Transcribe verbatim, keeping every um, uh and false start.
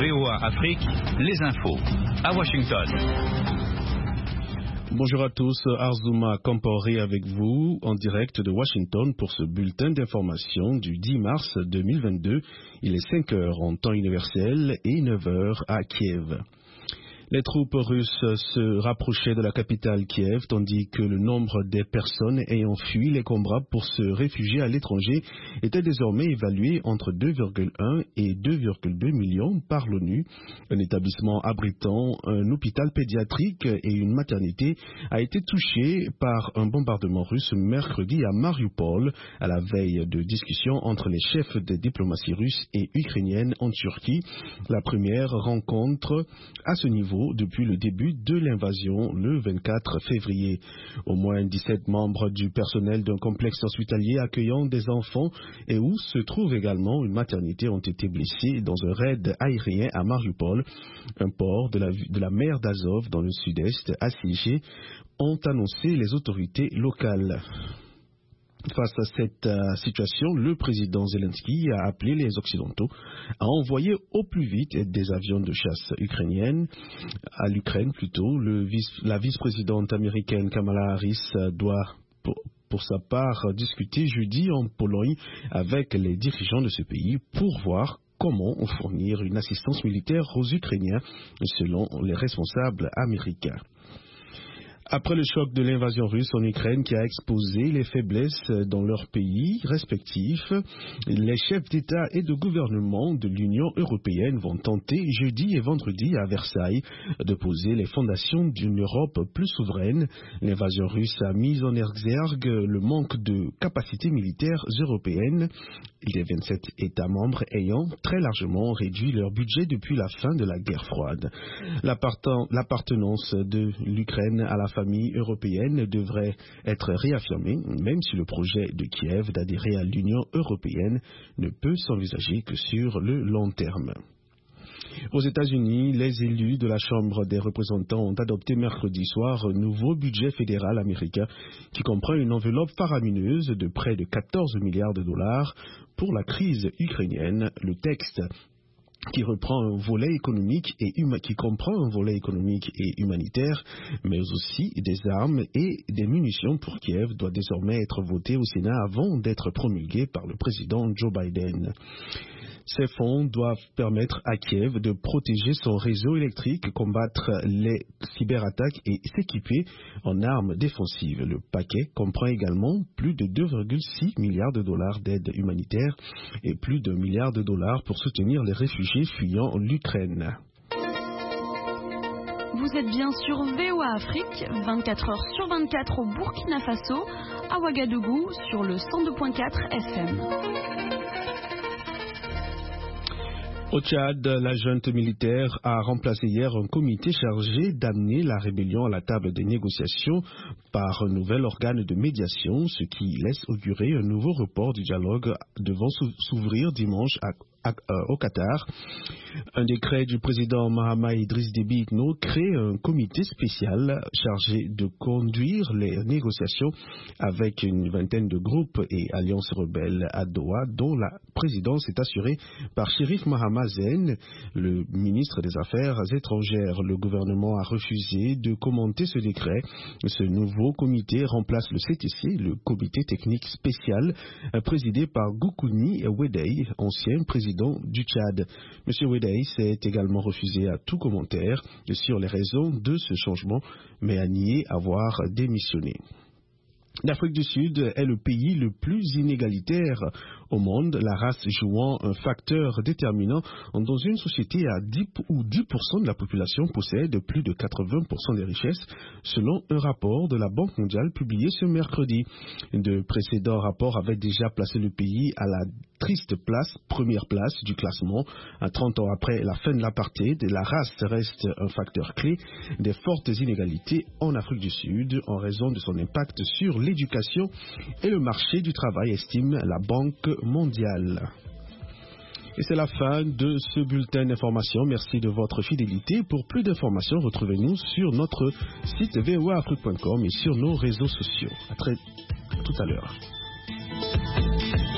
V O A Afrique, les infos. À Washington. Bonjour à tous, Arzouma Kamporé avec vous en direct de Washington pour ce bulletin d'information du dix mars deux mille vingt-deux. Il est cinq heures en temps universel et neuf heures à Kiev. Les troupes russes se rapprochaient de la capitale Kiev, tandis que le nombre des personnes ayant fui les combats pour se réfugier à l'étranger était désormais évalué entre deux virgule un et deux virgule deux millions par l'ONU. Un établissement abritant un hôpital pédiatrique et une maternité a été touché par un bombardement russe mercredi à Mariupol, à la veille de discussions entre les chefs des diplomaties russes et ukrainiennes en Turquie. La première rencontre à ce niveau depuis le début de l'invasion le vingt-quatre février. Au moins dix-sept membres du personnel d'un complexe hospitalier accueillant des enfants et où se trouve également une maternité ont été blessés dans un raid aérien à Mariupol, un port de la, de la mer d'Azov dans le sud-est assiégé, ont annoncé les autorités locales. Face à cette euh, situation, le président Zelensky a appelé les Occidentaux à envoyer au plus vite des avions de chasse ukrainiennes à l'Ukraine plutôt. Le vice, la vice-présidente américaine Kamala Harris doit pour, pour sa part discuter jeudi en Pologne avec les dirigeants de ce pays pour voir comment fournir une assistance militaire aux Ukrainiens selon les responsables américains. Après le choc de l'invasion russe en Ukraine qui a exposé les faiblesses dans leurs pays respectifs, les chefs d'État et de gouvernement de l'Union européenne vont tenter jeudi et vendredi à Versailles de poser les fondations d'une Europe plus souveraine. L'invasion russe a mis en exergue le manque de capacités militaires européennes, les vingt-sept États membres ayant très largement réduit leur budget depuis la fin de la guerre froide. L'appartenance de l'Ukraine à la famille européenne devrait être réaffirmée, même si le projet de Kiev d'adhérer à l'Union européenne ne peut s'envisager que sur le long terme. Aux États-Unis, les élus de la Chambre des représentants ont adopté mercredi soir un nouveau budget fédéral américain qui comprend une enveloppe faramineuse de près de quatorze milliards de dollars pour la crise ukrainienne. Le texte qui reprend un volet économique et huma, qui comprend un volet économique et humanitaire, mais aussi des armes et des munitions pour Kiev, doit désormais être voté au Sénat avant d'être promulgué par le président Joe Biden. Ces fonds doivent permettre à Kiev de protéger son réseau électrique, combattre les cyberattaques et s'équiper en armes défensives. Le paquet comprend également plus de deux virgule six milliards de dollars d'aide humanitaire et plus d'un milliard de dollars pour soutenir les réfugiés fuyant l'Ukraine. Vous êtes bien sur V O A Afrique, vingt-quatre heures sur vingt-quatre au Burkina Faso, à Ouagadougou sur le cent deux virgule quatre F M. Au Tchad, la junte militaire a remplacé hier un comité chargé d'amener la rébellion à la table des négociations par un nouvel organe de médiation, ce qui laisse augurer un nouveau report du dialogue devant s'ouvrir dimanche à À, euh, au Qatar. Un décret du président Mahama Idriss Déby Itno crée un comité spécial chargé de conduire les négociations avec une vingtaine de groupes et alliances rebelles à Doha, dont la présidence est assurée par Chérif Mahama Zen, le ministre des Affaires étrangères. Le gouvernement a refusé de commenter ce décret. Ce nouveau comité remplace le C T C, le comité technique spécial, présidé par Goukouni Wedei, ancien président du Tchad. Monsieur Wedei s'est également refusé à tout commentaire sur les raisons de ce changement, mais a nié avoir démissionné. L'Afrique du Sud est le pays le plus inégalitaire au monde, la race jouant un facteur déterminant dans une société à dix où dix pour cent de la population possède plus de quatre-vingts pour cent des richesses, selon un rapport de la Banque mondiale publié ce mercredi. De précédents rapports avaient déjà placé le pays à la triste place, première place du classement. À trente ans après la fin de l'apartheid, la race reste un facteur clé des fortes inégalités en Afrique du Sud en raison de son impact sur l'éducation et le marché du travail, estime la Banque mondiale. Et c'est la fin de ce bulletin d'information. Merci de votre fidélité. Pour plus d'informations, retrouvez-nous sur notre site v o a afrique point com et sur nos réseaux sociaux. À très à tout à l'heure.